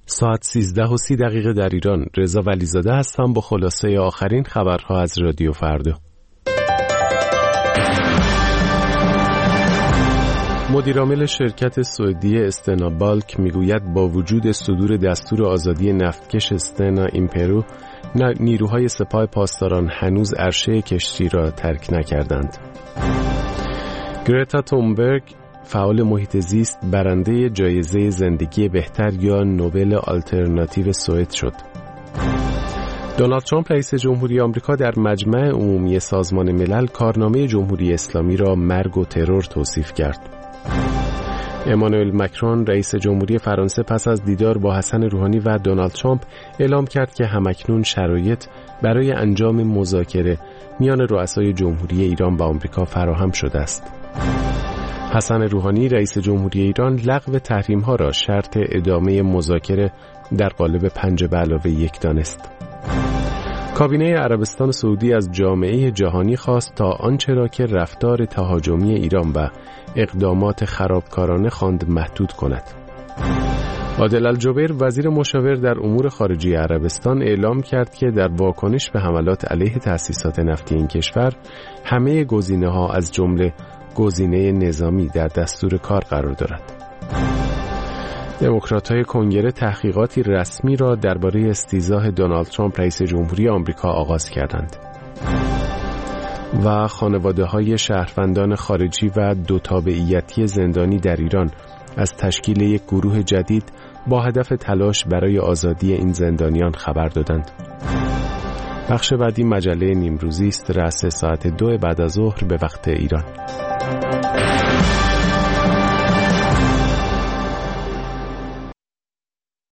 ساعت 13:30 در ایران. رضا ولیزاده هستم با خلاصه آخرین خبرها از رادیو فردا. مدیرعامل شرکت سعودی استنا بالک میگوید با وجود صدور دستور آزادی نفتکش استنا ایمپرو، نیروهای سپاه پاسداران هنوز عرشه کشتی را ترک نکردند. گرتا تونبرگ، فعال محیط زیست، برنده جایزه زندگی بهتر یا نوبل آلترناتیو سوئد شد. دونالد ترامپ رئیس جمهوری آمریکا در مجمع عمومی سازمان ملل کارنامه جمهوری اسلامی را مرگ و ترور توصیف کرد. امانوئل مکرون رئیس جمهوری فرانسه پس از دیدار با حسن روحانی و دونالد ترامپ اعلام کرد که همکنون شرایط برای انجام مذاکره میان رؤسای جمهوری ایران و آمریکا فراهم شده است. حسن روحانی رئیس جمهوری ایران لغو تحریم‌ها را شرط ادامه مذاکره در قالب 5+1 دانست. کابینه عربستان سعودی از جامعه جهانی خواست تا آنچه را که رفتار تهاجمی ایران و اقدامات خرابکارانه خواند محدود کند. عادل الجبیر وزیر مشاور در امور خارجه عربستان اعلام کرد که در واکنش به حملات علیه تأسیسات نفتی این کشور همه گزینه‌ها از جمله گزینه نظامی در دستور کار قرار دارد. دموکرات‌های کنگره تحقیقاتی رسمی را درباره استیضاح دونالد ترامپ رئیس جمهوری آمریکا آغاز کردند. و خانواده‌های شهروندان خارجی و 2 تابعیتی زندانی در ایران از تشکیل یک گروه جدید با هدف تلاش برای آزادی این زندانیان خبر دادند. بخش بعدی مجله نیمروزی است، رأس ساعت 2 بعد از ظهر به وقت ایران.